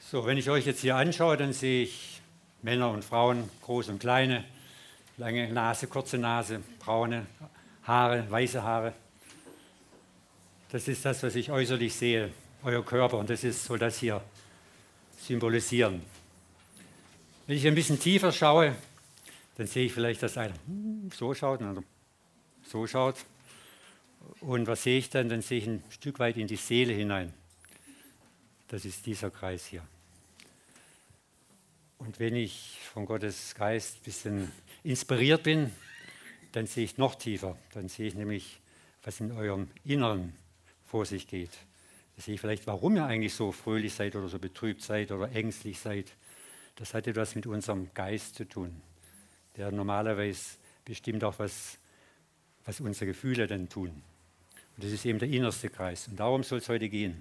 So, wenn ich euch jetzt hier anschaue, dann sehe ich Männer und Frauen, große und kleine, lange Nase, kurze Nase, braune Haare, weiße Haare. Das ist das, was ich äußerlich sehe, euer Körper, und soll das hier symbolisieren. Wenn ich ein bisschen tiefer schaue, dann sehe ich vielleicht, dass einer so schaut und so schaut. Und was sehe ich dann? Dann sehe ich ein Stück weit in die Seele hinein. Das ist dieser Kreis hier. Und wenn ich von Gottes Geist ein bisschen inspiriert bin, dann sehe ich noch tiefer. Dann sehe ich nämlich, was in eurem Inneren vor sich geht. Da sehe ich vielleicht, warum ihr eigentlich so fröhlich seid oder so betrübt seid oder ängstlich seid. Das hat etwas mit unserem Geist zu tun. Der normalerweise bestimmt auch, was unsere Gefühle dann tun. Und das ist eben der innerste Kreis. Und darum soll es heute gehen.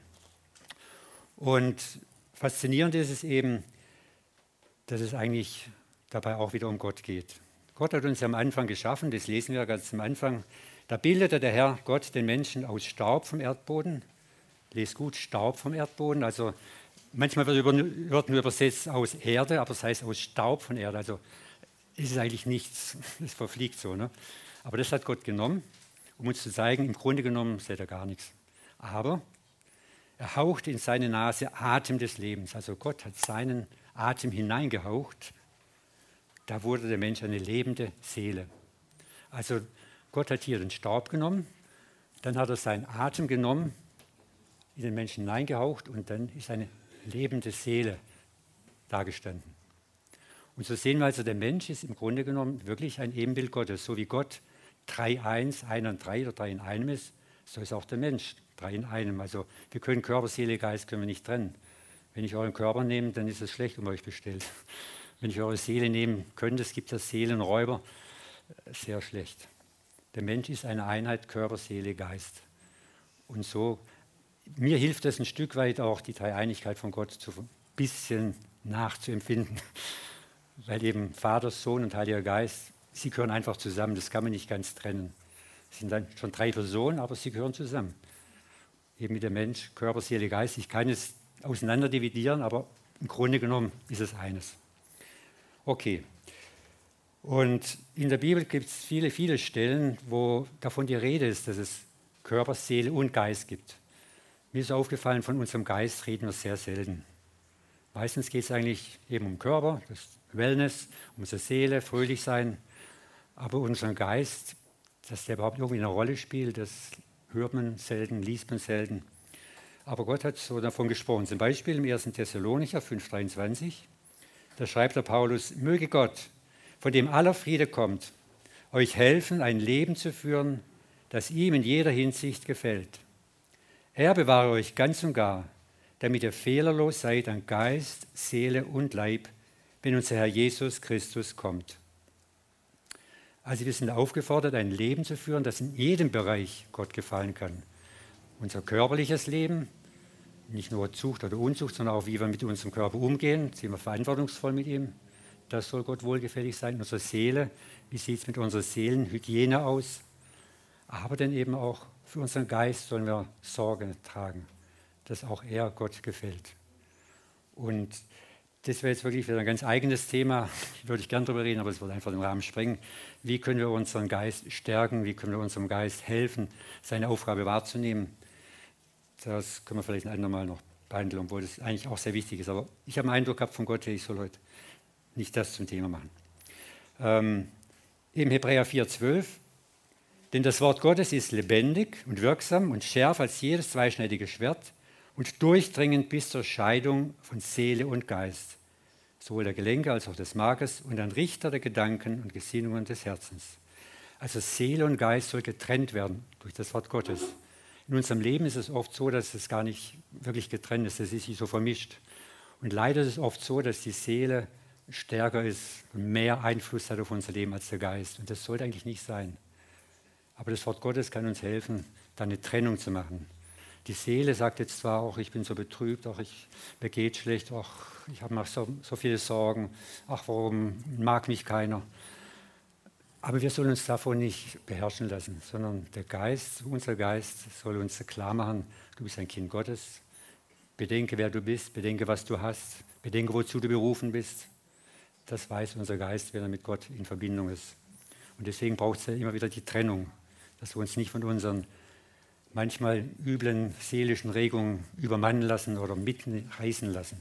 Und faszinierend ist es eben, dass es eigentlich dabei auch wieder um Gott geht. Gott hat uns am Anfang geschaffen, das lesen wir ganz am Anfang. Da bildete der Herr Gott den Menschen aus Staub vom Erdboden. Lest gut, Staub vom Erdboden. Also manchmal wird nur übersetzt aus Erde, aber es heißt aus Staub von Erde. Also ist es eigentlich nichts, es verfliegt so. Ne? Aber das hat Gott genommen, um uns zu zeigen, im Grunde genommen seht er gar nichts. Aber er hauchte in seine Nase Atem des Lebens. Also Gott hat seinen Atem hineingehaucht. Da wurde der Mensch eine lebende Seele. Also Gott hat hier den Staub genommen, dann hat er seinen Atem genommen, in den Menschen hineingehaucht und dann ist eine lebende Seele dagestanden. Und so sehen wir also, der Mensch ist im Grunde genommen wirklich ein Ebenbild Gottes. So wie Gott 3-1, 1 und 3 oder 3 in einem ist, so ist auch der Mensch 3 in einem. Also wir können Körper, Seele, Geist können wir nicht trennen. Wenn ich euren Körper nehme, dann ist es schlecht um euch bestellt. Wenn ich eure Seele nehmen könnte, es gibt ja Seelenräuber, sehr schlecht. Der Mensch ist eine Einheit, Körper, Seele, Geist. Und so, mir hilft es ein Stück weit auch, die Dreieinigkeit von Gott ein bisschen nachzuempfinden. Weil eben Vater, Sohn und Heiliger Geist, sie gehören einfach zusammen, das kann man nicht ganz trennen. Es sind dann schon 3 Personen, aber sie gehören zusammen. Eben mit dem Mensch, Körper, Seele, Geist. Ich kann es auseinander dividieren, aber im Grunde genommen ist es eines. Okay. Und in der Bibel gibt es viele, viele Stellen, wo davon die Rede ist, dass es Körper, Seele und Geist gibt. Mir ist aufgefallen, von unserem Geist reden wir sehr selten. Meistens geht es eigentlich eben um Körper, das Wellness, um unsere Seele, fröhlich sein. Aber unseren Geist, dass der überhaupt irgendwie eine Rolle spielt, das hört man selten, liest man selten. Aber Gott hat so davon gesprochen. Zum Beispiel im 1. Thessalonicher 5,23, da schreibt der Paulus: Möge Gott, von dem aller Friede kommt, euch helfen, ein Leben zu führen, das ihm in jeder Hinsicht gefällt. Er bewahre euch ganz und gar, damit ihr fehlerlos seid an Geist, Seele und Leib, wenn unser Herr Jesus Christus kommt. Also wir sind aufgefordert, ein Leben zu führen, das in jedem Bereich Gott gefallen kann. Unser körperliches Leben, nicht nur Zucht oder Unzucht, sondern auch, wie wir mit unserem Körper umgehen, sind wir verantwortungsvoll mit ihm. Das soll Gott wohlgefällig sein. Unsere Seele, wie sieht es mit unserer Seelenhygiene aus? Aber dann eben auch für unseren Geist sollen wir Sorge tragen, dass auch er Gott gefällt. Und das wäre jetzt wirklich wieder ein ganz eigenes Thema, würde ich gerne darüber reden, aber es würde einfach den Rahmen sprengen. Wie können wir unseren Geist stärken, wie können wir unserem Geist helfen, seine Aufgabe wahrzunehmen? Das können wir vielleicht ein andermal noch behandeln, obwohl das eigentlich auch sehr wichtig ist. Aber ich habe den Eindruck gehabt von Gott, ich soll heute nicht das zum Thema machen. Im Hebräer 4,12, denn das Wort Gottes ist lebendig und wirksam und schärfer als jedes zweischneidige Schwert und durchdringend bis zur Scheidung von Seele und Geist, sowohl der Gelenke als auch des Markes und ein Richter der Gedanken und Gesinnungen des Herzens. Also Seele und Geist soll getrennt werden durch das Wort Gottes. In unserem Leben ist es oft so, dass es gar nicht wirklich getrennt ist, es ist sich so vermischt. Und leider ist es oft so, dass die Seele stärker ist und mehr Einfluss hat auf unser Leben als der Geist. Und das sollte eigentlich nicht sein. Aber das Wort Gottes kann uns helfen, da eine Trennung zu machen. Die Seele sagt jetzt zwar auch, ich bin so betrübt, auch mir geht schlecht, auch ich habe so viele Sorgen, ach, warum mag mich keiner? Aber wir sollen uns davon nicht beherrschen lassen, sondern der Geist, unser Geist soll uns klar machen, du bist ein Kind Gottes, Bedenke, wer du bist, bedenke, was du hast, bedenke, wozu du berufen bist. Das weiß unser Geist, wenn er mit Gott in Verbindung ist. Und deswegen braucht es ja immer wieder die Trennung, dass wir uns nicht von unseren manchmal üblen seelischen Regungen übermannen lassen oder mitreißen lassen.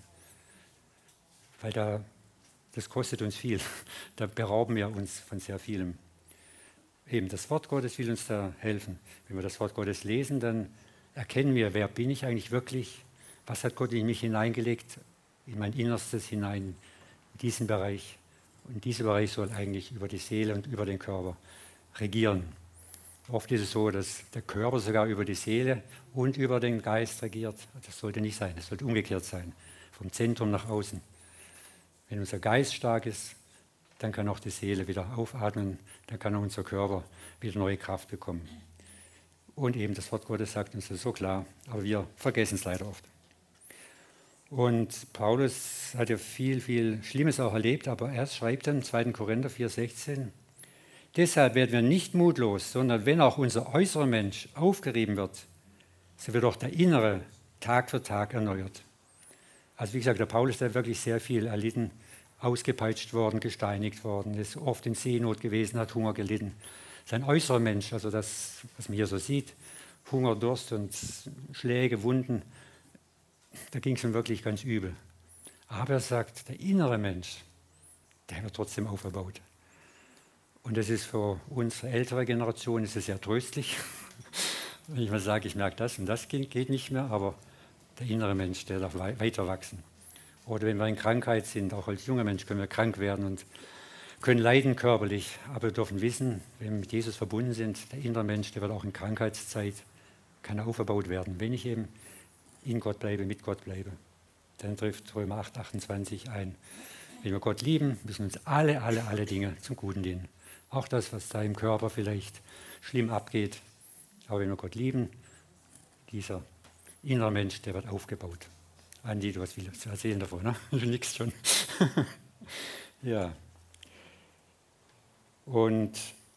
Weil das kostet uns viel. Da berauben wir uns von sehr vielem. Eben, das Wort Gottes will uns da helfen. Wenn wir das Wort Gottes lesen, dann erkennen wir, wer bin ich eigentlich wirklich? Was hat Gott in mich hineingelegt, in mein Innerstes hinein, in diesen Bereich? Und dieser Bereich soll eigentlich über die Seele und über den Körper regieren. Oft ist es so, dass der Körper sogar über die Seele und über den Geist regiert. Das sollte nicht sein, das sollte umgekehrt sein, vom Zentrum nach außen. Wenn unser Geist stark ist, dann kann auch die Seele wieder aufatmen, dann kann auch unser Körper wieder neue Kraft bekommen. Und eben das Wort Gottes sagt uns das so klar, aber wir vergessen es leider oft. Und Paulus hat ja viel, viel Schlimmes auch erlebt, aber er schreibt dann 2. Korinther 4,16, deshalb werden wir nicht mutlos, sondern wenn auch unser äußerer Mensch aufgerieben wird, so wird auch der innere Tag für Tag erneuert. Also wie gesagt, der Paulus hat wirklich sehr viel erlitten, ausgepeitscht worden, gesteinigt worden, ist oft in Seenot gewesen, hat Hunger gelitten. Sein äußerer Mensch, also das, was man hier so sieht, Hunger, Durst und Schläge, Wunden, da ging es ihm wirklich ganz übel. Aber er sagt, der innere Mensch, der wird trotzdem aufgebaut. Und das ist für unsere ältere Generation ist es sehr tröstlich. Wenn ich mal sage, ich merke das und das geht nicht mehr, aber der innere Mensch, der darf weiter wachsen. Oder wenn wir in Krankheit sind, auch als junger Mensch können wir krank werden und können leiden körperlich, aber wir dürfen wissen, wenn wir mit Jesus verbunden sind, der innere Mensch, der wird auch in Krankheitszeit, kann aufgebaut werden, wenn ich eben in Gott bleibe, mit Gott bleibe. Dann trifft Römer 8, 28 ein. Wenn wir Gott lieben, müssen uns alle Dinge zum Guten dienen. Auch das, was da im Körper vielleicht schlimm abgeht. Aber wenn wir Gott lieben, dieser innere Mensch, der wird aufgebaut. Andi, du hast viel zu erzählen davon, ne? Du nickst schon. Ja. Und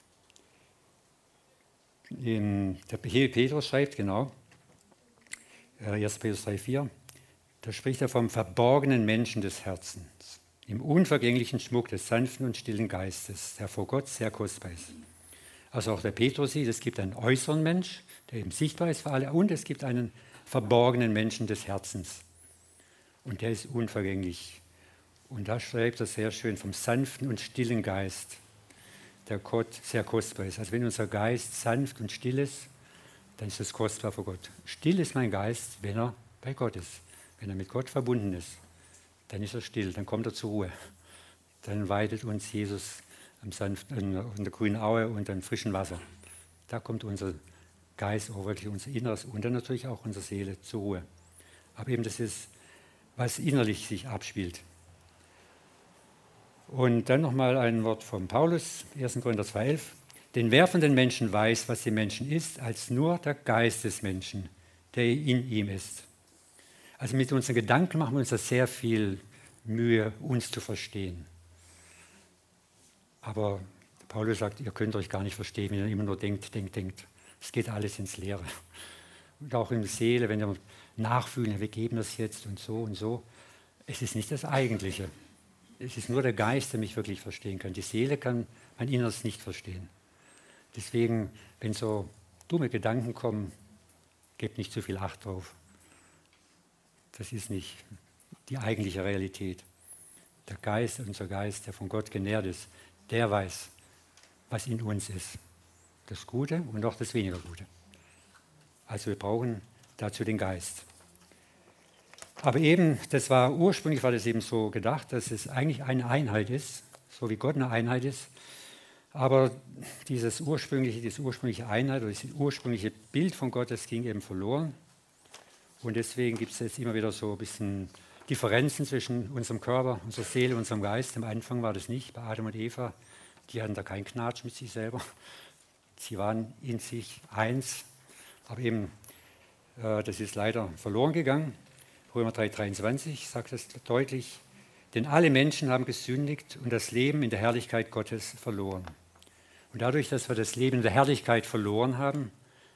der Petrus schreibt, genau, 1. Petrus 3,4, da spricht er vom verborgenen Menschen des Herzens, im unvergänglichen Schmuck des sanften und stillen Geistes, der vor Gott sehr kostbar ist. Also auch der Petrus sieht, es gibt einen äußeren Mensch, der eben sichtbar ist für alle, und es gibt einen verborgenen Menschen des Herzens. Und der ist unvergänglich. Und da schreibt er sehr schön vom sanften und stillen Geist, der Gott sehr kostbar ist. Also wenn unser Geist sanft und still ist, dann ist es kostbar vor Gott. Still ist mein Geist, wenn er bei Gott ist. Wenn er mit Gott verbunden ist, dann ist er still, dann kommt er zur Ruhe. Dann weidet uns Jesus am sanften, in der grünen Aue und am frischen Wasser. Da kommt unser Geist, auch wirklich unser Inneres und dann natürlich auch unsere Seele zur Ruhe. Aber eben das ist, was innerlich sich abspielt. Und dann nochmal ein Wort von Paulus, 1. Korinther 2,11. Denn wer von den Menschen weiß, was im Menschen ist, als nur der Geist des Menschen, der in ihm ist. Also mit unseren Gedanken machen wir uns da sehr viel Mühe, uns zu verstehen. Aber Paulus sagt, ihr könnt euch gar nicht verstehen, wenn ihr immer nur denkt. Es geht alles ins Leere. Und auch in der Seele, wenn wir nachfühlen, wir geben das jetzt und so und so. Es ist nicht das Eigentliche. Es ist nur der Geist, der mich wirklich verstehen kann. Die Seele kann mein Inneres nicht verstehen. Deswegen, wenn so dumme Gedanken kommen, gebt nicht zu viel Acht drauf. Das ist nicht die eigentliche Realität. Der Geist, unser Geist, der von Gott genährt ist, der weiß, was in uns ist. Das Gute und auch das weniger Gute. Also wir brauchen dazu den Geist. Aber eben, ursprünglich war das eben so gedacht, dass es eigentlich eine Einheit ist, so wie Gott eine Einheit ist. Aber diese ursprüngliche Einheit oder dieses ursprüngliche Bild von Gott, das ging eben verloren. Und deswegen gibt es jetzt immer wieder so ein bisschen Differenzen zwischen unserem Körper, unserer Seele, unserem Geist. Am Anfang war das nicht bei Adam und Eva. Die hatten da keinen Knatsch mit sich selber. Sie waren in sich eins. Aber eben, das ist leider verloren gegangen. Römer 3,23 sagt es deutlich. Denn alle Menschen haben gesündigt und das Leben in der Herrlichkeit Gottes verloren. Und dadurch, dass wir das Leben in der Herrlichkeit verloren haben,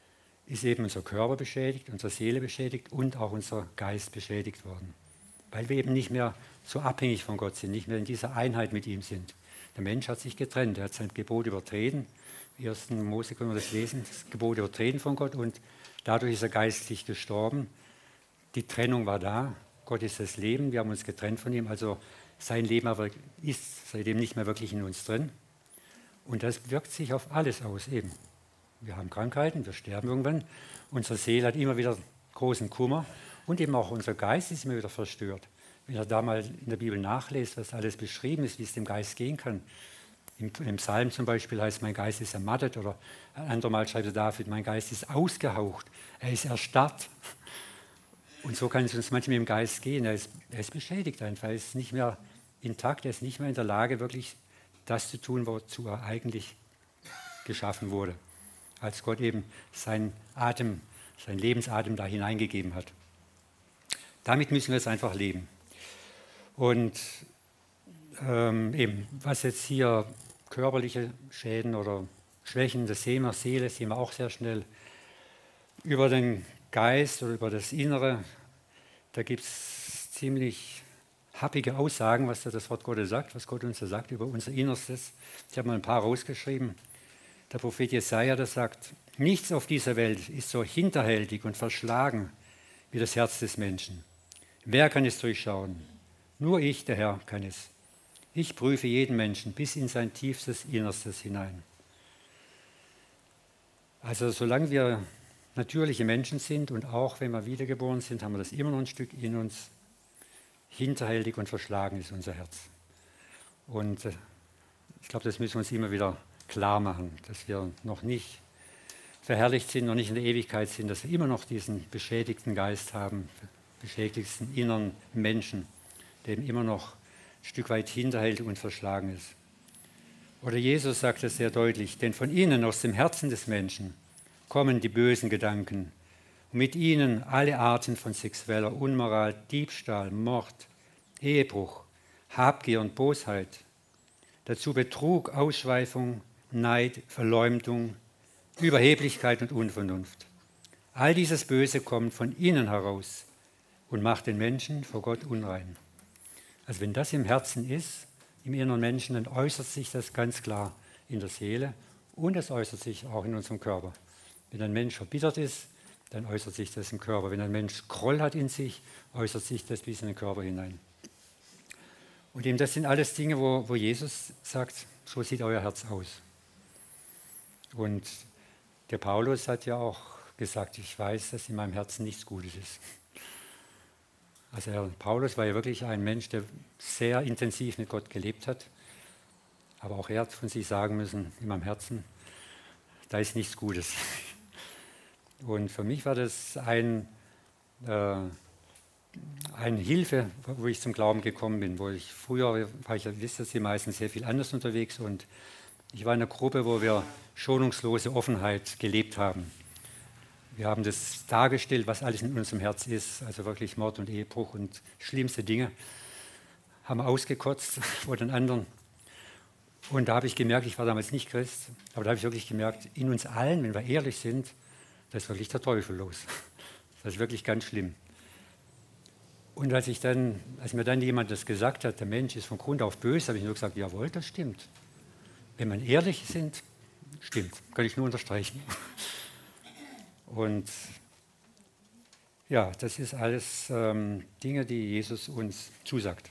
ist eben unser Körper beschädigt, unsere Seele beschädigt und auch unser Geist beschädigt worden. Weil wir eben nicht mehr so abhängig von Gott sind, nicht mehr in dieser Einheit mit ihm sind. Der Mensch hat sich getrennt, er hat sein Gebot übertreten. Im 1. Mose können wir das lesen, das Gebot übertreten von Gott und dadurch ist er geistlich gestorben. Die Trennung war da, Gott ist das Leben, wir haben uns getrennt von ihm, also sein Leben aber ist seitdem nicht mehr wirklich in uns drin. Und das wirkt sich auf alles aus eben. Wir haben Krankheiten, wir sterben irgendwann, unsere Seele hat immer wieder großen Kummer und eben auch unser Geist ist immer wieder verstört. Wenn ihr da mal in der Bibel nachlest, was alles beschrieben ist, wie es dem Geist gehen kann. Im Psalm zum Beispiel heißt, mein Geist ist ermattet oder ein andermal schreibt der David, mein Geist ist ausgehaucht, er ist erstarrt. Und so kann es uns manchmal im Geist gehen, er ist beschädigt einfach, er ist nicht mehr intakt, er ist nicht mehr in der Lage, wirklich das zu tun, wozu er eigentlich geschaffen wurde, als Gott eben seinen Lebensatem da hineingegeben hat. Damit müssen wir jetzt einfach leben. Und eben, was jetzt hier körperliche Schäden oder Schwächen, das sehen wir auch sehr schnell. Über den Geist oder über das Innere, da gibt es ziemlich happige Aussagen, was da das Wort Gottes sagt, was Gott uns da sagt über unser Innerstes. Ich habe mal ein paar rausgeschrieben. Der Prophet Jesaja, der sagt, nichts auf dieser Welt ist so hinterhältig und verschlagen wie das Herz des Menschen. Wer kann es durchschauen? Nur ich, der Herr, kann es. Ich prüfe jeden Menschen bis in sein tiefstes Innerstes hinein. Also solange wir natürliche Menschen sind und auch wenn wir wiedergeboren sind, haben wir das immer noch ein Stück in uns. Hinterhältig und verschlagen ist unser Herz. Und ich glaube, das müssen wir uns immer wieder klar machen, dass wir noch nicht verherrlicht sind, noch nicht in der Ewigkeit sind, dass wir immer noch diesen beschädigten Geist haben, beschädigten inneren Menschen, der eben immer noch ein Stück weit hinterhältig und verschlagen ist. Oder Jesus sagt es sehr deutlich, denn von innen, aus dem Herzen des Menschen, kommen die bösen Gedanken. Und mit ihnen alle Arten von sexueller Unmoral, Diebstahl, Mord, Ehebruch, Habgier und Bosheit. Dazu Betrug, Ausschweifung, Neid, Verleumdung, Überheblichkeit und Unvernunft. All dieses Böse kommt von innen heraus und macht den Menschen vor Gott unrein. Also wenn das im Herzen ist, im inneren Menschen, dann äußert sich das ganz klar in der Seele und es äußert sich auch in unserem Körper. Wenn ein Mensch verbittert ist, dann äußert sich das im Körper. Wenn ein Mensch Groll hat in sich, äußert sich das bis in den Körper hinein. Und eben das sind alles Dinge, wo Jesus sagt, so sieht euer Herz aus. Und der Paulus hat ja auch gesagt, ich weiß, dass in meinem Herzen nichts Gutes ist. Also Paulus war ja wirklich ein Mensch, der sehr intensiv mit Gott gelebt hat. Aber auch er hat von sich sagen müssen, in meinem Herzen, da ist nichts Gutes. Und für mich war das eine Hilfe, wo ich zum Glauben gekommen bin. Früher war ich, wisst ihr, meistens sehr viel anders unterwegs und ich war in einer Gruppe, wo wir schonungslose Offenheit gelebt haben. Wir haben das dargestellt, was alles in unserem Herz ist, also wirklich Mord und Ehebruch und schlimmste Dinge, haben wir ausgekotzt vor den anderen. Und da habe ich gemerkt, ich war damals nicht Christ, aber da habe ich wirklich gemerkt, in uns allen, wenn wir ehrlich sind, da ist wirklich der Teufel los. Das ist wirklich ganz schlimm. Und als mir dann jemand das gesagt hat, der Mensch ist von Grund auf böse, habe ich nur gesagt, jawohl, das stimmt. Wenn man ehrlich sind, stimmt, kann ich nur unterstreichen. Und ja, das ist alles Dinge, die Jesus uns zusagt.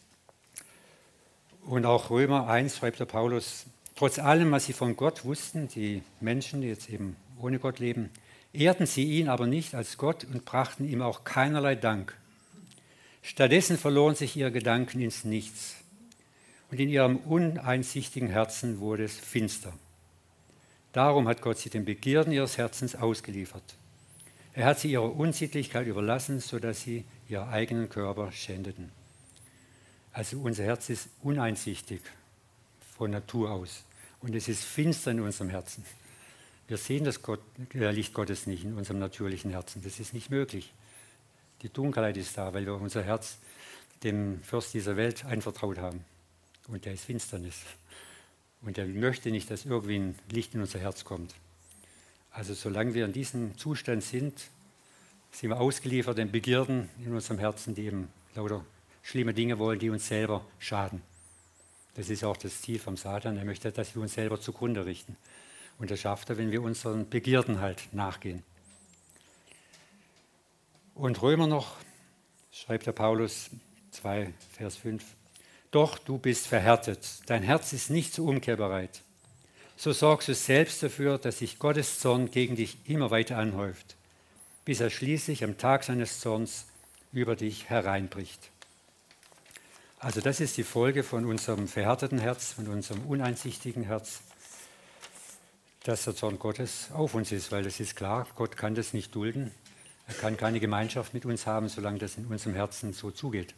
Und auch Römer 1 schreibt der Paulus, trotz allem, was sie von Gott wussten, die Menschen, die jetzt eben ohne Gott leben, ehrten sie ihn aber nicht als Gott und brachten ihm auch keinerlei Dank. Stattdessen verloren sich ihre Gedanken ins Nichts und in ihrem uneinsichtigen Herzen wurde es finster. Darum hat Gott sie den Begierden ihres Herzens ausgeliefert. Er hat sie ihrer Unsittlichkeit überlassen, sodass sie ihren eigenen Körper schändeten. Also unser Herz ist uneinsichtig von Natur aus und es ist finster in unserem Herzen. Wir sehen das Licht Gottes nicht in unserem natürlichen Herzen. Das ist nicht möglich. Die Dunkelheit ist da, weil wir unser Herz dem Fürst dieser Welt anvertraut haben. Und der ist Finsternis. Und er möchte nicht, dass irgendwie ein Licht in unser Herz kommt. Also solange wir in diesem Zustand sind, sind wir ausgeliefert den Begierden in unserem Herzen, die eben lauter schlimme Dinge wollen, die uns selber schaden. Das ist auch das Ziel vom Satan. Er möchte, dass wir uns selber zugrunde richten. Und das schafft er, wenn wir unseren Begierden halt nachgehen. Und Römer noch, schreibt der Paulus 2, Vers 5. Doch du bist verhärtet, dein Herz ist nicht zur Umkehr bereit. So sorgst du selbst dafür, dass sich Gottes Zorn gegen dich immer weiter anhäuft, bis er schließlich am Tag seines Zorns über dich hereinbricht. Also das ist die Folge von unserem verhärteten Herz, von unserem uneinsichtigen Herz, dass der Zorn Gottes auf uns ist, weil das ist klar, Gott kann das nicht dulden. Er kann keine Gemeinschaft mit uns haben, solange das in unserem Herzen so zugeht.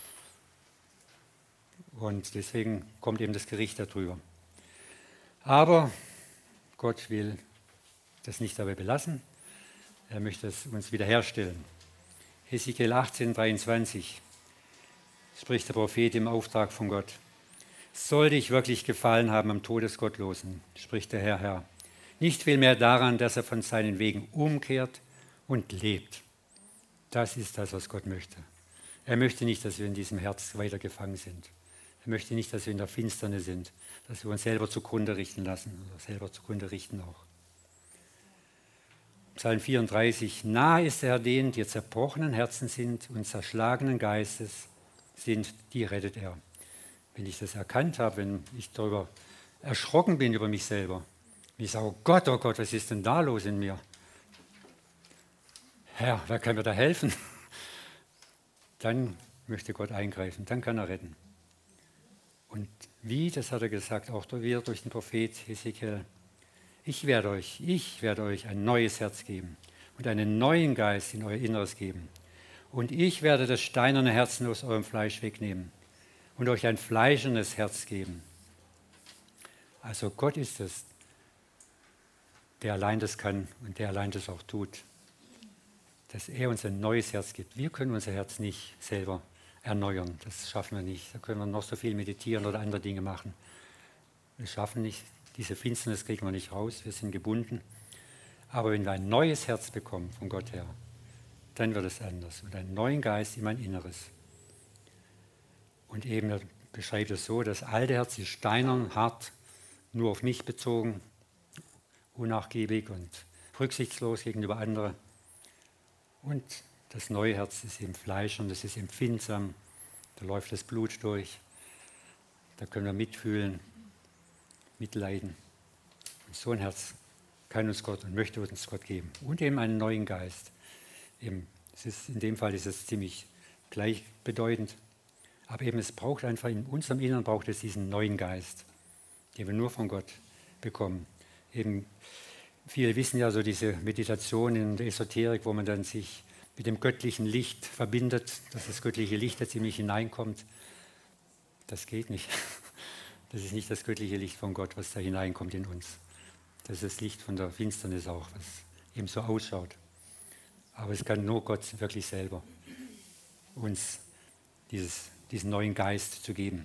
Und deswegen kommt eben das Gericht darüber. Aber Gott will das nicht dabei belassen. Er möchte es uns wiederherstellen. Hesekiel 18, 23 spricht der Prophet im Auftrag von Gott. Soll dich wirklich gefallen haben am Tod des Gottlosen, spricht der Herr. Nicht vielmehr daran, dass er von seinen Wegen umkehrt und lebt. Das ist das, was Gott möchte. Er möchte nicht, dass wir in diesem Herz weiter gefangen sind. Er möchte nicht, dass wir in der Finsternis sind, dass wir uns selber zugrunde richten lassen oder selber zugrunde richten auch. Psalm 34. Nahe ist der Herr denen, die zerbrochenen Herzen sind und zerschlagenen Geistes sind, die rettet er. Wenn ich das erkannt habe, wenn ich darüber erschrocken bin über mich selber, wenn ich sage, oh Gott, was ist denn da los in mir? Herr, wer kann mir da helfen? Dann möchte Gott eingreifen, dann kann er retten. Und wie, das hat er gesagt, auch wieder durch den Prophet Hesekiel, ich werde euch ein neues Herz geben und einen neuen Geist in euer Inneres geben. Und ich werde das steinerne Herzen aus eurem Fleisch wegnehmen und euch ein fleischernes Herz geben. Also Gott ist es, der allein das kann und der allein das auch tut. Dass er uns ein neues Herz gibt. Wir können unser Herz nicht selber erneuern. Das schaffen wir nicht. Da können wir noch so viel meditieren oder andere Dinge machen. Wir schaffen nicht. Diese Finsternis kriegen wir nicht raus. Wir sind gebunden. Aber wenn wir ein neues Herz bekommen von Gott her, dann wird es anders. Und einen neuen Geist in mein Inneres. Und eben, er beschreibt es so, das alte Herz ist steinern, hart, nur auf mich bezogen, unnachgiebig und rücksichtslos gegenüber anderen. Und das neue Herz ist eben Fleisch und es ist empfindsam. Da läuft das Blut durch. Da können wir mitfühlen, mitleiden. Und so ein Herz kann uns Gott und möchte uns Gott geben. Und eben einen neuen Geist. Eben, in dem Fall ist es ziemlich gleichbedeutend. Aber eben es braucht einfach, in unserem Inneren braucht es diesen neuen Geist, den wir nur von Gott bekommen. Eben, viele wissen ja so diese Meditation in der Esoterik, wo man dann sich mit dem göttlichen Licht verbindet, dass das göttliche Licht jetzt in mich hineinkommt. Das geht nicht. Das ist nicht das göttliche Licht von Gott, was da hineinkommt in uns. Das ist das Licht von der Finsternis auch, was eben so ausschaut. Aber es kann nur Gott wirklich selber uns diesen neuen Geist zu geben.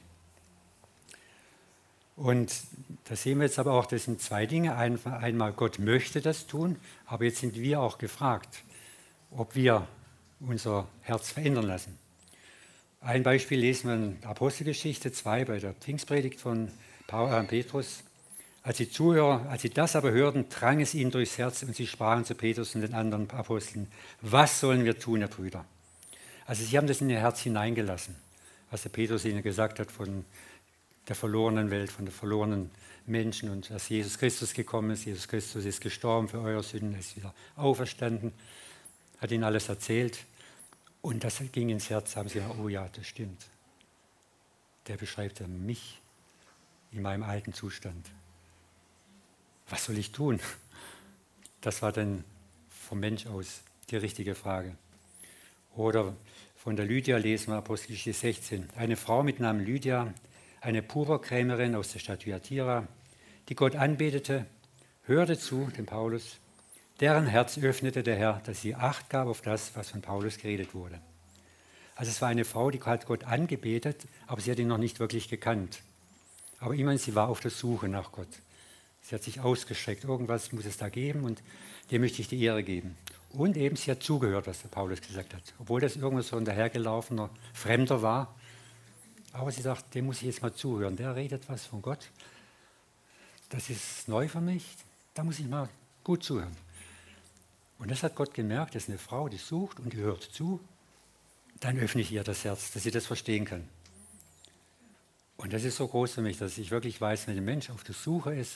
Und da sehen wir jetzt aber auch, das sind zwei Dinge. Einmal, Gott möchte das tun, aber jetzt sind wir auch gefragt, ob wir unser Herz verändern lassen. Ein Beispiel lesen wir in Apostelgeschichte 2 bei der Pfingstpredigt von Petrus. Als die das aber hörten, drang es ihnen durchs Herz und sie sprachen zu Petrus und den anderen Aposteln, was sollen wir tun, ihr Brüder? Also sie haben das in ihr Herz hineingelassen, was der Petrus ihnen gesagt hat von der verlorenen Welt, von den verlorenen Menschen und dass Jesus Christus gekommen ist. Jesus Christus ist gestorben für eure Sünden, ist wieder auferstanden, hat ihnen alles erzählt. Und das ging ins Herz, haben sie gesagt, oh ja, das stimmt. Der beschreibt ja mich in meinem alten Zustand. Was soll ich tun? Das war dann vom Mensch aus die richtige Frage. Oder von der Lydia lesen wir Apostelgeschichte 16. Eine Frau mit Namen Lydia, eine Purpurkrämerin aus der Stadt Thyatira, die Gott anbetete, hörte zu, dem Paulus. Deren Herz öffnete der Herr, dass sie Acht gab auf das, was von Paulus geredet wurde. Also es war eine Frau, die hat Gott angebetet, aber sie hat ihn noch nicht wirklich gekannt. Aber immerhin, sie war auf der Suche nach Gott. Sie hat sich ausgestreckt. Irgendwas muss es da geben und dem möchte ich die Ehre geben. Und eben, sie hat zugehört, was der Paulus gesagt hat. Obwohl das irgendwo so ein dahergelaufener Fremder war. Aber sie sagt, dem muss ich jetzt mal zuhören. Der redet was von Gott. Das ist neu für mich. Da muss ich mal gut zuhören. Und das hat Gott gemerkt. Das ist eine Frau, die sucht und die hört zu. Dann öffne ich ihr das Herz, dass sie das verstehen kann. Und das ist so groß für mich, dass ich wirklich weiß, wenn ein Mensch auf der Suche ist,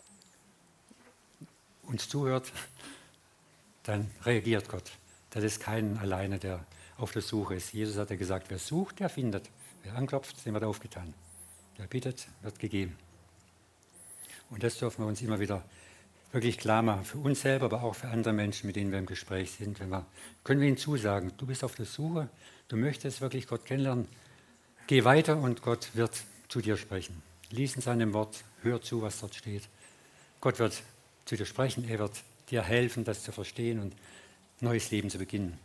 uns zuhört, dann reagiert Gott. Das ist kein alleine, der auf der Suche ist. Jesus hat ja gesagt, wer sucht, der findet. Wer anklopft, dem wird aufgetan. Wer bittet, wird gegeben. Und das dürfen wir uns immer wieder wirklich klar machen, für uns selber, aber auch für andere Menschen, mit denen wir im Gespräch sind. Können wir ihnen zusagen, du bist auf der Suche, du möchtest wirklich Gott kennenlernen, geh weiter und Gott wird zu dir sprechen. Lies in seinem Wort, hör zu, was dort steht. Gott wird zu dir sprechen, er wird dir helfen, das zu verstehen und neues Leben zu beginnen.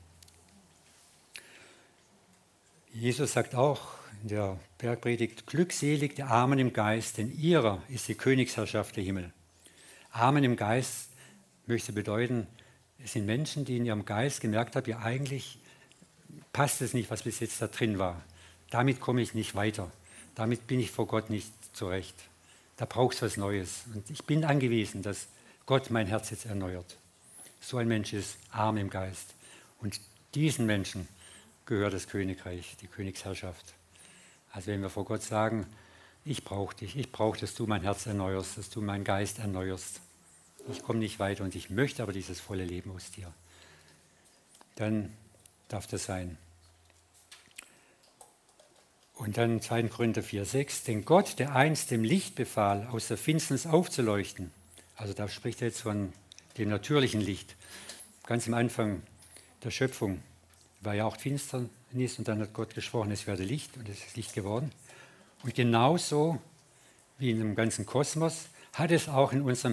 Jesus sagt auch in der Bergpredigt, glückselig die Armen im Geist, denn ihrer ist die Königsherrschaft der Himmel. Armen im Geist möchte bedeuten, es sind Menschen, die in ihrem Geist gemerkt haben, ja eigentlich passt es nicht, was bis jetzt da drin war. Damit komme ich nicht weiter. Damit bin ich vor Gott nicht zurecht. Da braucht es was Neues. Und ich bin angewiesen, dass Gott mein Herz jetzt erneuert. So ein Mensch ist arm im Geist. Und diesen Menschen gehört das Königreich, die Königsherrschaft. Also wenn wir vor Gott sagen, ich brauche dich, ich brauche, dass du mein Herz erneuerst, dass du meinen Geist erneuerst. Ich komme nicht weiter und ich möchte aber dieses volle Leben aus dir. Dann darf das sein. Und dann 2. Korinther 4,6, denn Gott, der einst dem Licht befahl, aus der Finsternis aufzuleuchten, also da spricht er jetzt von dem natürlichen Licht, ganz am Anfang der Schöpfung war ja auch Finsternis und dann hat Gott gesprochen, es werde Licht und es ist Licht geworden. Und genauso wie in dem ganzen Kosmos hat er es auch in unserem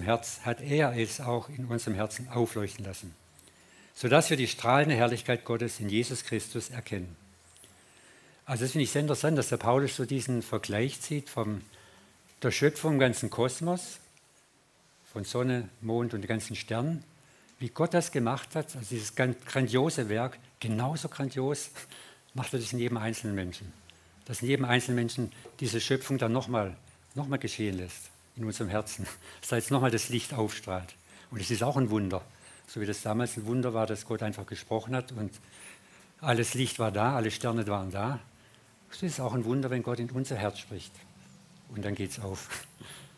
Herzen aufleuchten lassen, sodass wir die strahlende Herrlichkeit Gottes in Jesus Christus erkennen. Also das finde ich sehr interessant, dass der Paulus so diesen Vergleich zieht von der Schöpfung im ganzen Kosmos, von Sonne, Mond und den ganzen Sternen, wie Gott das gemacht hat, also dieses grandiose Werk, genauso grandios macht er das in jedem einzelnen Menschen. Dass in jedem einzelnen Menschen diese Schöpfung dann nochmal geschehen lässt, in unserem Herzen, dass da jetzt nochmal das Licht aufstrahlt. Und es ist auch ein Wunder, so wie das damals ein Wunder war, dass Gott einfach gesprochen hat und alles Licht war da, alle Sterne waren da. Es ist auch ein Wunder, wenn Gott in unser Herz spricht. Und dann geht es auf.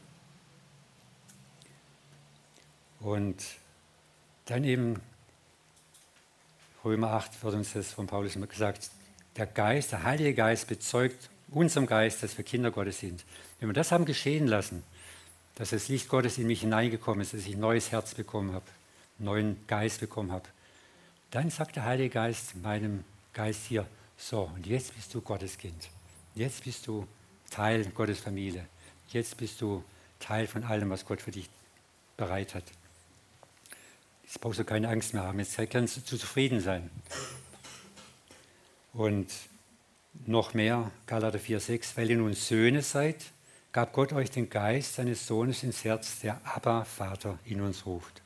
Und dann eben, Römer 8 wird uns das von Paulus immer gesagt, der Geist, der Heilige Geist bezeugt unserem Geist, dass wir Kinder Gottes sind. Wenn wir das haben geschehen lassen, dass das Licht Gottes in mich hineingekommen ist, dass ich ein neues Herz bekommen habe, einen neuen Geist bekommen habe, dann sagt der Heilige Geist meinem Geist hier, so, und jetzt bist du Gottes Kind. Jetzt bist du Teil Gottes Familie. Jetzt bist du Teil von allem, was Gott für dich bereit hat. Jetzt brauchst du keine Angst mehr haben, jetzt kannst du zufrieden sein. Und noch mehr, Galater 4,6, weil ihr nun Söhne seid, gab Gott euch den Geist seines Sohnes ins Herz, der Abba, Vater, in uns ruft.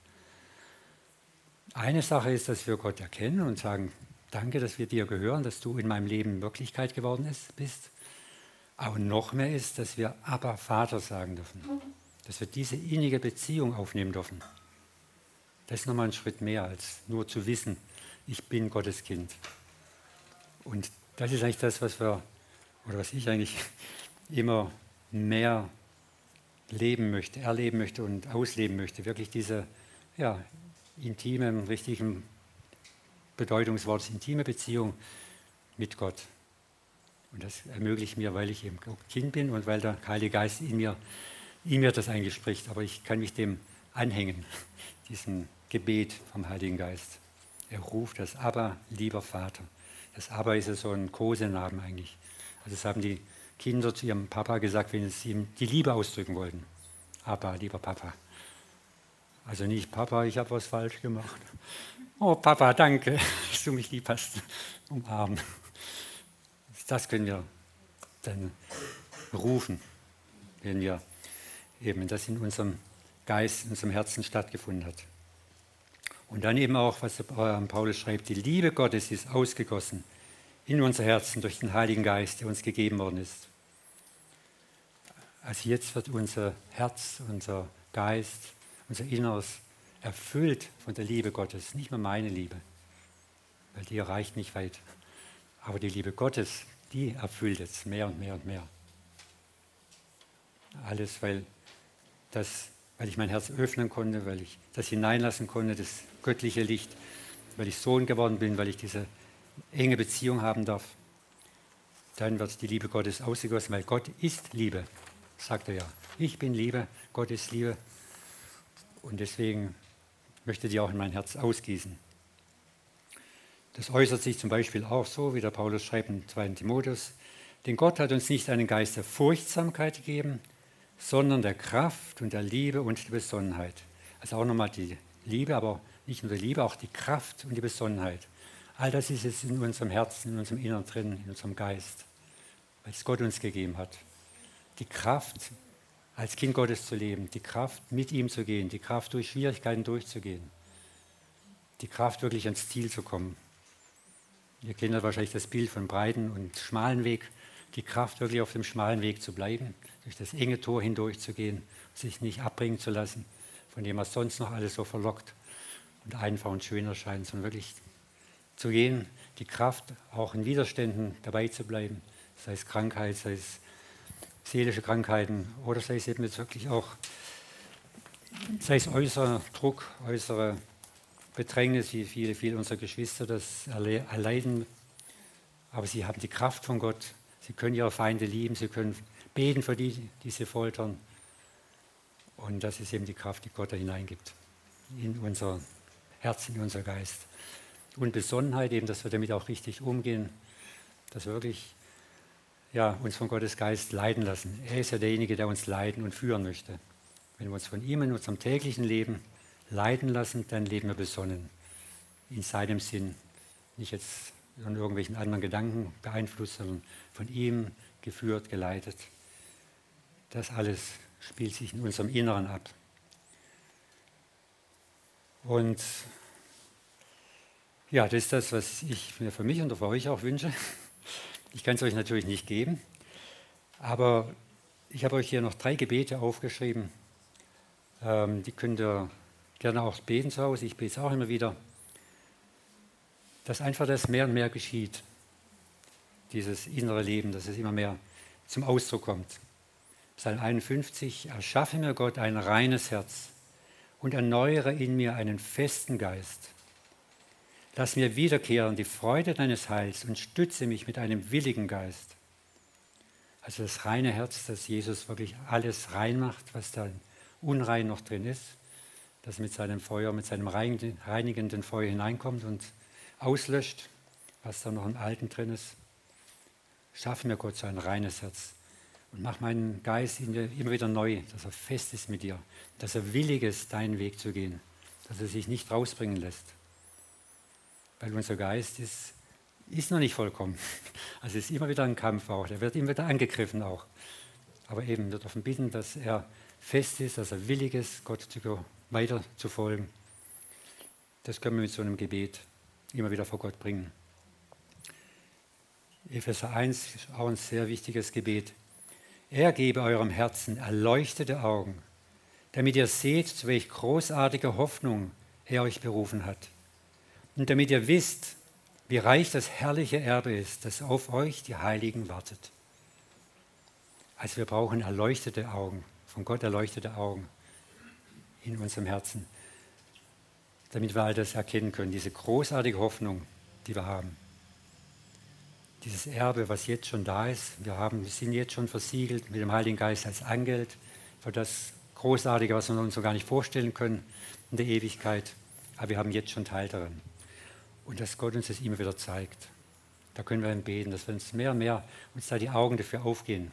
Eine Sache ist, dass wir Gott erkennen und sagen, danke, dass wir dir gehören, dass du in meinem Leben Wirklichkeit geworden bist. Aber noch mehr ist, dass wir Abba, Vater sagen dürfen. Dass wir diese innige Beziehung aufnehmen dürfen. Das ist nochmal ein Schritt mehr, als nur zu wissen, ich bin Gottes Kind. Und das ist eigentlich das, was ich eigentlich immer mehr leben möchte, erleben möchte und ausleben möchte. Wirklich diese intime, im richtigen Bedeutungswort, intime Beziehung mit Gott. Und das ermöglicht mir, weil ich eben Kind bin und weil der Heilige Geist in mir das eigentlich spricht. Aber ich kann mich dem anhängen, diesem Gebet vom Heiligen Geist. Er ruft das Abba, lieber Vater. Das Abba ist ja so ein Kosenamen eigentlich. Also das haben die Kinder zu ihrem Papa gesagt, wenn sie ihm die Liebe ausdrücken wollten. Abba, lieber Papa. Also nicht Papa, ich habe was falsch gemacht. Oh Papa, danke, dass du mich lieb hast. Umarmen. Das können wir dann rufen, wenn wir eben das in unserem Geist in unserem Herzen stattgefunden hat. Und dann eben auch, was Paulus schreibt, die Liebe Gottes ist ausgegossen in unser Herzen durch den Heiligen Geist, der uns gegeben worden ist. Also jetzt wird unser Herz, unser Geist, unser Inneres erfüllt von der Liebe Gottes, nicht mehr meine Liebe, weil die reicht nicht weit. Aber die Liebe Gottes, die erfüllt jetzt mehr und mehr und mehr. Alles, weil ich mein Herz öffnen konnte, weil ich das hineinlassen konnte, das göttliche Licht, weil ich Sohn geworden bin, weil ich diese enge Beziehung haben darf. Dann wird die Liebe Gottes ausgegossen, weil Gott ist Liebe, sagt er ja. Ich bin Liebe, Gott ist Liebe. Und deswegen möchte die auch in mein Herz ausgießen. Das äußert sich zum Beispiel auch so, wie der Paulus schreibt im 2. Timotheus, denn Gott hat uns nicht einen Geist der Furchtsamkeit gegeben, sondern der Kraft und der Liebe und der Besonnenheit. Also auch nochmal die Liebe, aber nicht nur die Liebe, auch die Kraft und die Besonnenheit. All das ist jetzt in unserem Herzen, in unserem Innern drin, in unserem Geist, weil es Gott uns gegeben hat. Die Kraft, als Kind Gottes zu leben, die Kraft, mit ihm zu gehen, die Kraft, durch Schwierigkeiten durchzugehen, die Kraft, wirklich ans Ziel zu kommen. Ihr kennt ja wahrscheinlich das Bild von breiten und schmalen Weg, die Kraft, wirklich auf dem schmalen Weg zu bleiben, durch das enge Tor hindurchzugehen, sich nicht abbringen zu lassen, von dem was sonst noch alles so verlockt und einfach und schön erscheint, sondern wirklich zu gehen, die Kraft, auch in Widerständen dabei zu bleiben, sei es Krankheit, sei es seelische Krankheiten oder sei es eben jetzt wirklich auch, sei es äußerer Druck, äußere Bedrängnis, wie viele unserer Geschwister das erleiden, aber sie haben die Kraft von Gott, sie können ihre Feinde lieben, sie können beten für die sie foltern und das ist eben die Kraft, die Gott da hineingibt in unser Herz, in unser Geist. Und Besonnenheit eben, dass wir damit auch richtig umgehen, dass wir wirklich uns von Gottes Geist leiten lassen. Er ist ja derjenige, der uns leiten und führen möchte. Wenn wir uns von ihm in unserem täglichen Leben leiten lassen, dann leben wir besonnen. In seinem Sinn. Nicht jetzt von irgendwelchen anderen Gedanken beeinflusst, sondern von ihm geführt, geleitet. Das alles spielt sich in unserem Inneren ab. Und ja, das ist das, was ich mir für mich und für euch auch wünsche. Ich kann es euch natürlich nicht geben, aber ich habe euch hier noch 3 Gebete aufgeschrieben. Die könnt ihr gerne auch beten zu Hause. Ich bete es auch immer wieder, dass einfach das mehr und mehr geschieht, dieses innere Leben, dass es immer mehr zum Ausdruck kommt. Psalm 51, erschaffe mir Gott ein reines Herz und erneuere in mir einen festen Geist. Lass mir wiederkehren die Freude deines Heils und stütze mich mit einem willigen Geist. Also das reine Herz, dass Jesus wirklich alles rein macht, was da unrein noch drin ist, dass mit seinem Feuer, mit seinem reinigenden Feuer hineinkommt und auslöscht, was da noch im Alten drin ist. Schaffe mir Gott so ein reines Herz und mach meinen Geist immer wieder neu, dass er fest ist mit dir, dass er willig ist, deinen Weg zu gehen, dass er sich nicht rausbringen lässt. Weil unser Geist ist noch nicht vollkommen. Also es ist immer wieder ein Kampf auch, der wird immer wieder angegriffen auch. Aber eben, wir dürfen bitten, dass er fest ist, dass er willig ist, Gott weiter zu folgen. Das können wir mit so einem Gebet immer wieder vor Gott bringen. Epheser 1 ist auch ein sehr wichtiges Gebet. Er gebe eurem Herzen erleuchtete Augen, damit ihr seht, zu welch großartiger Hoffnung er euch berufen hat. Und damit ihr wisst, wie reich das herrliche Erbe ist, das auf euch, die Heiligen, wartet. Also wir brauchen erleuchtete Augen, von Gott erleuchtete Augen in unserem Herzen, damit wir all das erkennen können, diese großartige Hoffnung, die wir haben. Dieses Erbe, was jetzt schon da ist, wir sind jetzt schon versiegelt mit dem Heiligen Geist als Angeld für das Großartige, was wir uns so gar nicht vorstellen können in der Ewigkeit. Aber wir haben jetzt schon Teil daran. Und dass Gott uns das immer wieder zeigt. Da können wir beten, dass wir uns mehr und mehr uns da die Augen dafür aufgehen.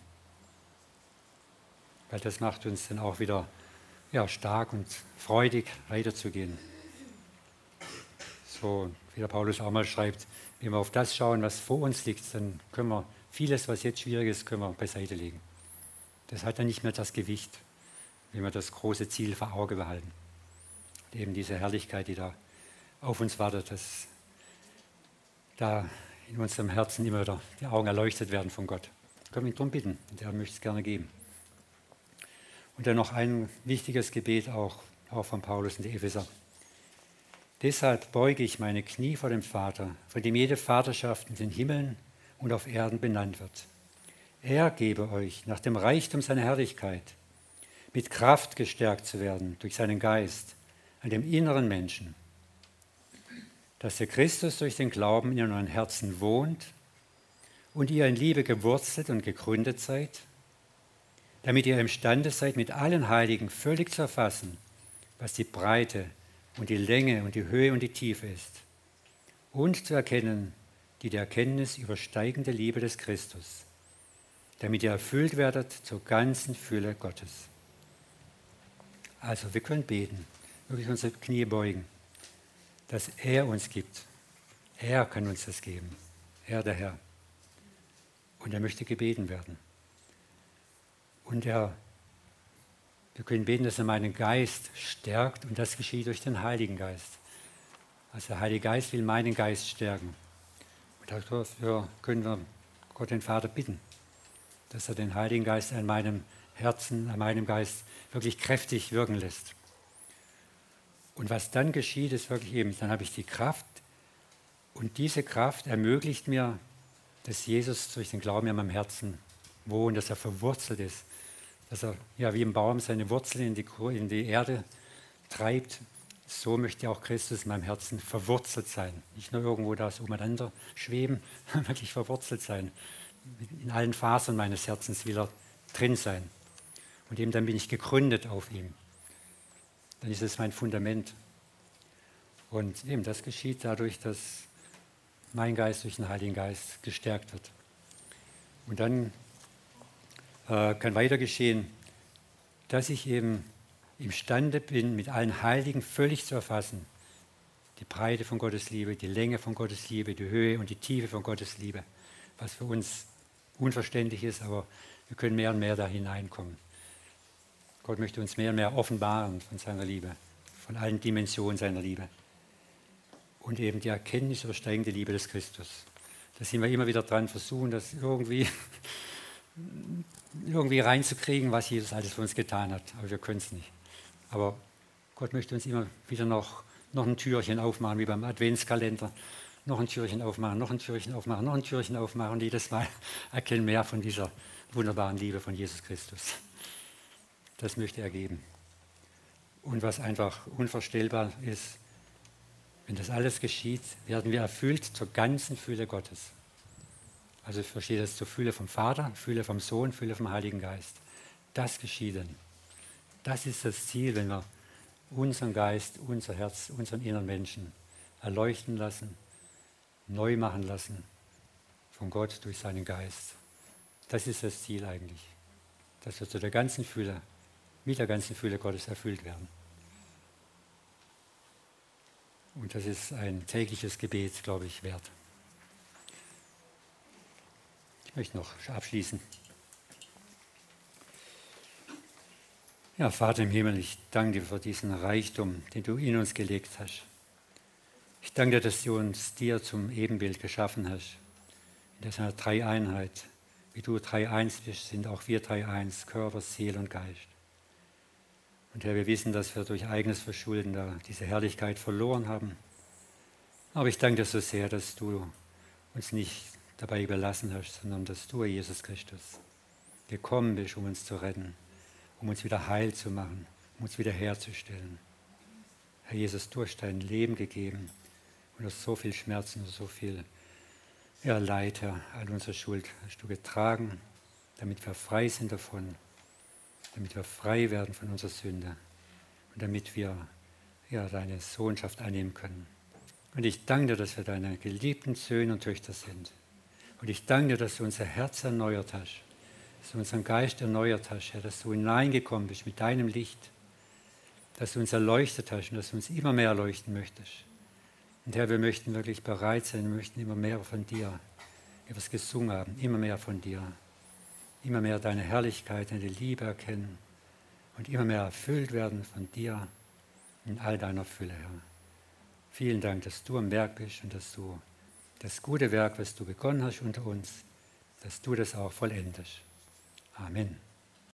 Weil das macht uns dann auch wieder stark und freudig weiterzugehen. So, wie der Paulus auch mal schreibt, wenn wir auf das schauen, was vor uns liegt, dann können wir vieles, was jetzt schwierig ist, können wir beiseite legen. Das hat dann nicht mehr das Gewicht, wenn wir das große Ziel vor Augen behalten. Und eben diese Herrlichkeit, die da auf uns wartet, dass da in unserem Herzen immer wieder die Augen erleuchtet werden von Gott. Können wir ihn darum bitten, und er möchte es gerne geben. Und dann noch ein wichtiges Gebet auch von Paulus in die Epheser. Deshalb beuge ich meine Knie vor dem Vater, von dem jede Vaterschaft in den Himmeln und auf Erden benannt wird. Er gebe euch nach dem Reichtum seiner Herrlichkeit mit Kraft gestärkt zu werden durch seinen Geist an dem inneren Menschen, dass der Christus durch den Glauben in euren Herzen wohnt und ihr in Liebe gewurzelt und gegründet seid, damit ihr imstande seid, mit allen Heiligen völlig zu erfassen, was die Breite und die Länge und die Höhe und die Tiefe ist, und zu erkennen die der Erkenntnis übersteigende Liebe des Christus, damit ihr erfüllt werdet zur ganzen Fülle Gottes. Also wir können beten, wirklich unsere Knie beugen, dass er uns gibt. Er kann uns das geben, er der Herr. Und er möchte gebeten werden. Und wir können beten, dass er meinen Geist stärkt, und das geschieht durch den Heiligen Geist. Also der Heilige Geist will meinen Geist stärken. Und dafür können wir Gott den Vater bitten, dass er den Heiligen Geist an meinem Herzen, an meinem Geist wirklich kräftig wirken lässt. Und was dann geschieht, ist wirklich eben, dann habe ich die Kraft, und diese Kraft ermöglicht mir, dass Jesus durch den Glauben in meinem Herzen wohnt, dass er verwurzelt ist, dass er ja, wie ein Baum seine Wurzeln in die Erde treibt. So möchte auch Christus in meinem Herzen verwurzelt sein. Nicht nur irgendwo da so umeinander schweben, wirklich verwurzelt sein. In allen Fasern meines Herzens will er drin sein. Und eben dann bin ich gegründet auf ihm. Dann ist es mein Fundament. Und eben das geschieht dadurch, dass mein Geist durch den Heiligen Geist gestärkt wird. Und dann kann weiter geschehen, dass ich eben imstande bin, mit allen Heiligen völlig zu erfassen, die Breite von Gottes Liebe, die Länge von Gottes Liebe, die Höhe und die Tiefe von Gottes Liebe, was für uns unverständlich ist, aber wir können mehr und mehr da hineinkommen. Gott möchte uns mehr und mehr offenbaren von seiner Liebe, von allen Dimensionen seiner Liebe. Und eben die Erkenntnis übersteigende Liebe des Christus. Da sind wir immer wieder dran, versuchen, das irgendwie reinzukriegen, was Jesus alles für uns getan hat. Aber wir können es nicht. Aber Gott möchte uns immer wieder noch ein Türchen aufmachen, wie beim Adventskalender. Noch ein Türchen aufmachen, noch ein Türchen aufmachen, noch ein Türchen aufmachen. Und jedes Mal erkennen mehr von dieser wunderbaren Liebe von Jesus Christus. Das möchte er geben. Und was einfach unvorstellbar ist, wenn das alles geschieht, werden wir erfüllt zur ganzen Fülle Gottes. Also ich verstehe das zur Fülle vom Vater, Fülle vom Sohn, Fülle vom Heiligen Geist. Das geschieht dann. Das ist das Ziel, wenn wir unseren Geist, unser Herz, unseren inneren Menschen erleuchten lassen, neu machen lassen von Gott durch seinen Geist. Das ist das Ziel eigentlich, dass wir zu der ganzen Fülle, mit der ganzen Fülle Gottes erfüllt werden. Und das ist ein tägliches Gebet, glaube ich, wert. Ich möchte noch abschließen. Ja, Vater im Himmel, ich danke dir für diesen Reichtum, den du in uns gelegt hast. Ich danke dir, dass du uns dir zum Ebenbild geschaffen hast. In dieser Dreieinheit. Wie du Dreieins bist, sind auch wir Dreieins, Körper, Seele und Geist. Und Herr, wir wissen, dass wir durch eigenes Verschulden da diese Herrlichkeit verloren haben. Aber ich danke dir so sehr, dass du uns nicht dabei überlassen hast, sondern dass du, Jesus Christus, gekommen bist, um uns zu retten, um uns wieder heil zu machen, um uns wieder herzustellen. Herr Jesus, du hast dein Leben gegeben und hast so viel Schmerzen, so viel Leid, Herr, all unsere Schuld hast du getragen, damit wir frei sind davon, damit wir frei werden von unserer Sünde und damit wir deine Sohnschaft annehmen können. Und ich danke dir, dass wir deine geliebten Söhne und Töchter sind. Und ich danke dir, dass du unser Herz erneuert hast, dass du unseren Geist erneuert hast, Herr, dass du hineingekommen bist mit deinem Licht, dass du uns erleuchtet hast und dass du uns immer mehr erleuchten möchtest. Und Herr, wir möchten wirklich bereit sein, wir möchten immer mehr von dir, wie wir es gesungen haben, immer mehr von dir, immer mehr deine Herrlichkeit, deine Liebe erkennen und immer mehr erfüllt werden von dir in all deiner Fülle, Herr. Vielen Dank, dass du am Werk bist und dass du das gute Werk, was du begonnen hast unter uns, dass du das auch vollendest. Amen.